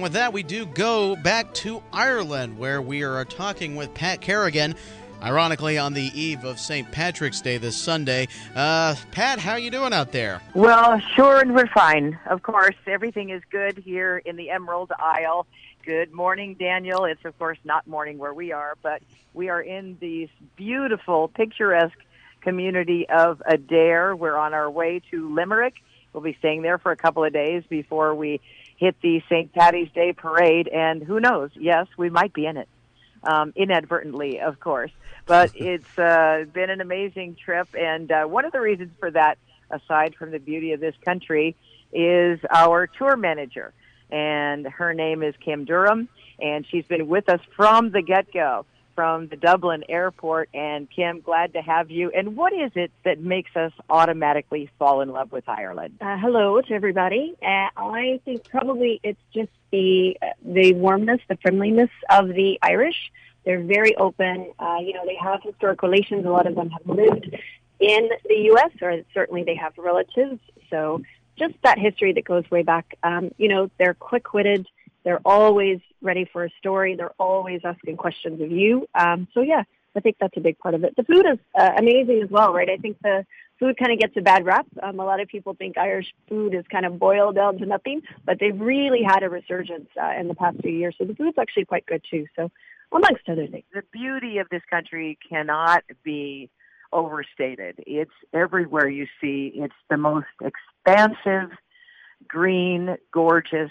with that, we do go back to Ireland, where we are talking with Pat Kerrigan, ironically on the eve of St. Patrick's Day this Sunday. Pat, how are you doing out there? Well, sure, and we're fine. Of course, everything is good here in the Emerald Isle. Good morning, Daniel. It's, of course, not morning where we are, but we are in this beautiful, picturesque community of Adare. We're on our way to Limerick. We'll be staying there for a couple of days before we hit the St. Paddy's Day parade, and who knows? Yes, we might be in it, inadvertently, of course. But it's been an amazing trip, and one of the reasons for that, aside from the beauty of this country, is our tour manager, and her name is Kim Durham, and she's been with us from the get-go, from the Dublin airport. And Kim, glad to have you. And what is it that makes us automatically fall in love with Ireland? Hello to everybody. I think probably it's just the warmness, the friendliness of the Irish. They're very open. They have historic relations. A lot of them have lived in the U.S., or certainly they have relatives. So just that history that goes way back. They're quick-witted. They're always ready for a story. They're always asking questions of you. I think that's a big part of it. The food is amazing as well, right? I think the food kind of gets a bad rap. A lot of people think Irish food is kind of boiled down to nothing, but they've really had a resurgence in the past few years. So the food's actually quite good too. So amongst other things. The beauty of this country cannot be overstated. It's everywhere you see. It's the most expansive, green, gorgeous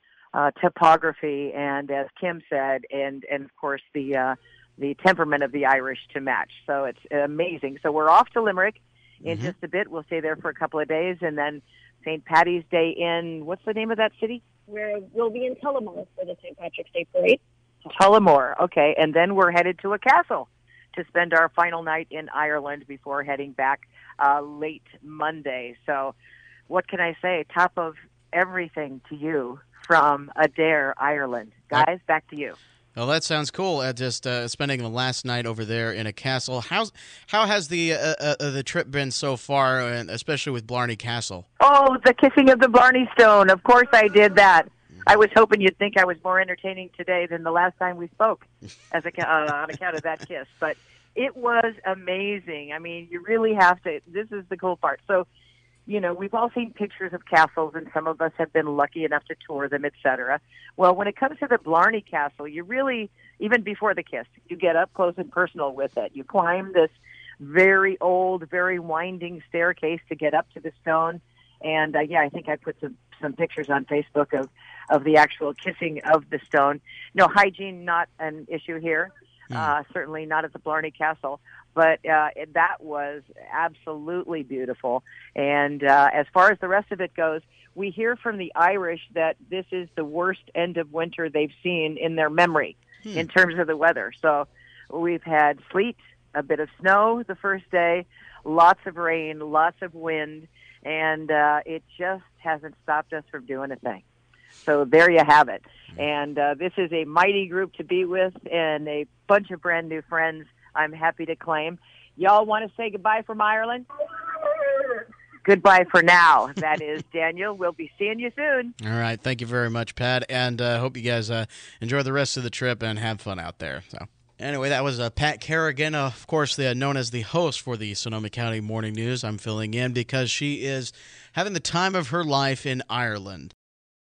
topography, and as Kim said, and of course the temperament of the Irish to match. So it's amazing. So we're off to Limerick in just a bit. We'll stay there for a couple of days, and then St. Paddy's Day in, what's the name of that city? We'll be in Tullamore for the St. Patrick's Day parade. Tullamore, okay. And then we're headed to a castle to spend our final night in Ireland before heading back late Monday. So what can I say? Top of everything to you from Adare, Ireland. Guys, back to you. Well, that sounds cool. Just spending the last night over there in a castle. How has the trip been so far, and especially with Blarney Castle? Oh, the kissing of the Blarney Stone. Of course I did that. I was hoping you'd think I was more entertaining today than the last time we spoke on account of that kiss. But it was amazing. I mean, you really have to. This is the cool part. So, we've all seen pictures of castles, and some of us have been lucky enough to tour them, etc. Well, when it comes to the Blarney Castle, you really, even before the kiss, you get up close and personal with it. You climb this very old, very winding staircase to get up to the stone. And, I think I put some pictures on Facebook of the actual kissing of the stone. No, hygiene, not an issue here. Certainly not at the Blarney Castle. But that was absolutely beautiful. And as far as the rest of it goes, we hear from the Irish that this is the worst end of winter they've seen in their memory in terms of the weather. So we've had sleet, a bit of snow the first day, lots of rain, lots of wind, and it just hasn't stopped us from doing a thing. So there you have it. And this is a mighty group to be with and a bunch of brand new friends I'm happy to claim. Y'all want to say goodbye from Ireland? Goodbye for now. That is Daniel. We'll be seeing you soon. All right. Thank you very much, Pat. And hope you guys enjoy the rest of the trip and have fun out there. So anyway, that was Pat Kerrigan, of course, known as the host for the Sonoma County Morning News. I'm filling in because she is having the time of her life in Ireland.